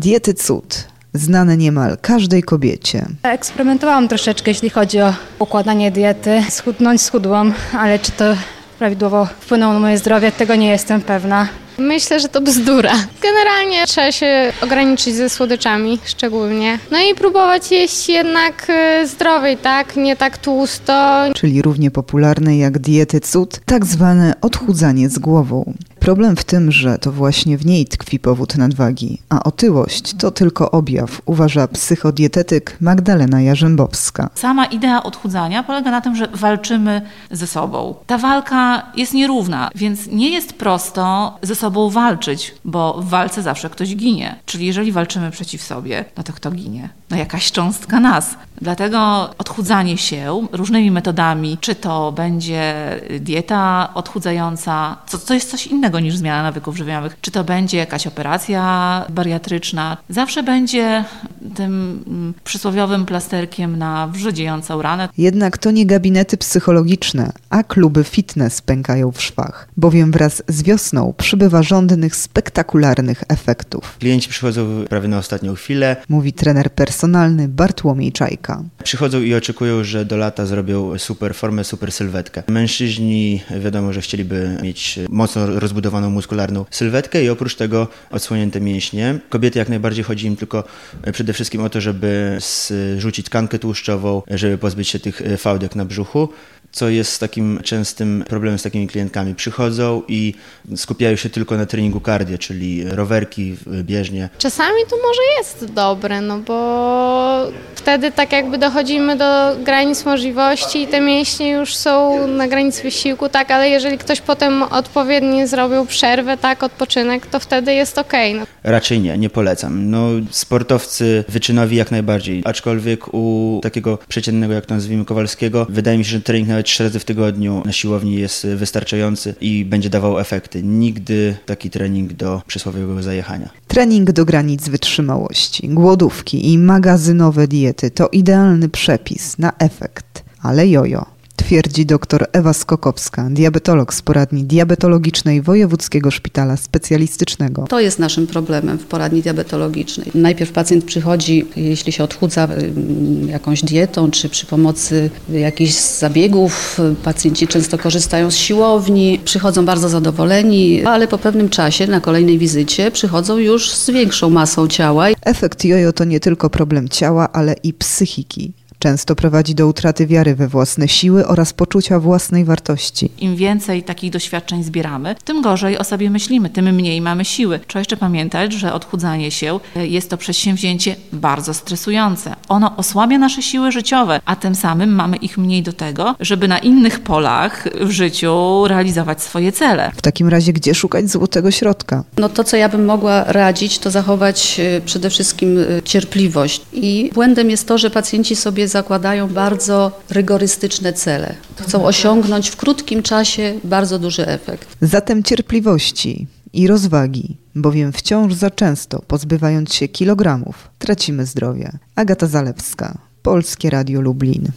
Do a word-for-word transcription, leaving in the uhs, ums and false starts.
Diety cud, znane niemal każdej kobiecie. Eksperymentowałam troszeczkę, jeśli chodzi o układanie diety. Schudnąć schudłam, ale czy to prawidłowo wpłynęło na moje zdrowie, tego nie jestem pewna. Myślę, że to bzdura. Generalnie trzeba się ograniczyć ze słodyczami szczególnie. No i próbować jeść jednak zdrowiej, tak? Nie tak tłusto. Czyli równie popularne jak diety cud, tak zwane odchudzanie z głową. Problem w tym, że to właśnie w niej tkwi powód nadwagi, a otyłość to tylko objaw, uważa psychodietetyk Magdalena Jarzębowska. Sama idea odchudzania polega na tym, że walczymy ze sobą. Ta walka jest nierówna, więc nie jest prosto ze sobą walczyć, bo w walce zawsze ktoś ginie. Czyli jeżeli walczymy przeciw sobie, no to kto ginie? No jakaś cząstka nas. Dlatego odchudzanie się różnymi metodami, czy to będzie dieta odchudzająca, co to jest coś innego niż zmiana nawyków żywieniowych, czy to będzie jakaś operacja bariatryczna, zawsze będzie tym przysłowiowym plasterkiem na wrzodziejącą ranę. Jednak to nie gabinety psychologiczne, a kluby fitness pękają w szwach, bowiem wraz z wiosną przybywa żądnych spektakularnych efektów. Klienci przychodzą prawie na ostatnią chwilę, mówi trener personalny Bartłomiej Czajka. Przychodzą i oczekują, że do lata zrobią super formę, super sylwetkę. Mężczyźni wiadomo, że chcieliby mieć mocno rozbudowaną muskularną sylwetkę i oprócz tego odsłonięte mięśnie. Kobiety jak najbardziej chodzi im tylko przede wszystkim o to, żeby zrzucić tkankę tłuszczową, żeby pozbyć się tych fałdek na brzuchu, co jest takim częstym problemem z takimi klientkami. Przychodzą i skupiają się tylko na treningu cardio, czyli rowerki, bieżnie. Czasami to może jest dobre, no bo wtedy tak jakby dochodzimy do granic możliwości i te mięśnie już są na granicy wysiłku, tak, ale jeżeli ktoś potem odpowiednio zrobił przerwę, tak, odpoczynek, to wtedy jest okej. Okay, no. Raczej nie, nie polecam. No, sportowcy wyczynowi jak najbardziej, aczkolwiek u takiego przeciętnego, jak to nazwijmy, Kowalskiego, wydaje mi się, że trening nawet trzy razy w tygodniu na siłowni jest wystarczający i będzie dawał efekty. Nigdy taki trening do przysłowiowego zajechania. Trening do granic wytrzymałości, głodówki i magazynowe diety to idealny przepis na efekt, ale jojo. Twierdzi dr Ewa Skokowska, diabetolog z poradni diabetologicznej Wojewódzkiego Szpitala Specjalistycznego. To jest naszym problemem w poradni diabetologicznej. Najpierw pacjent przychodzi, jeśli się odchudza jakąś dietą, czy przy pomocy jakichś zabiegów. Pacjenci często korzystają z siłowni, przychodzą bardzo zadowoleni, ale po pewnym czasie na kolejnej wizycie przychodzą już z większą masą ciała. Efekt jojo to nie tylko problem ciała, ale i psychiki. Często prowadzi do utraty wiary we własne siły oraz poczucia własnej wartości. Im więcej takich doświadczeń zbieramy, tym gorzej o sobie myślimy, tym mniej mamy siły. Trzeba jeszcze pamiętać, że odchudzanie się jest to przedsięwzięcie bardzo stresujące. Ono osłabia nasze siły życiowe, a tym samym mamy ich mniej do tego, żeby na innych polach w życiu realizować swoje cele. W takim razie gdzie szukać złotego środka? No to, co ja bym mogła radzić, to zachować przede wszystkim cierpliwość. I błędem jest to, że pacjenci sobie zakładają bardzo rygorystyczne cele. Chcą osiągnąć w krótkim czasie bardzo duży efekt. Zatem cierpliwości i rozwagi, bowiem wciąż za często, pozbywając się kilogramów, tracimy zdrowie. Agata Zalewska, Polskie Radio Lublin.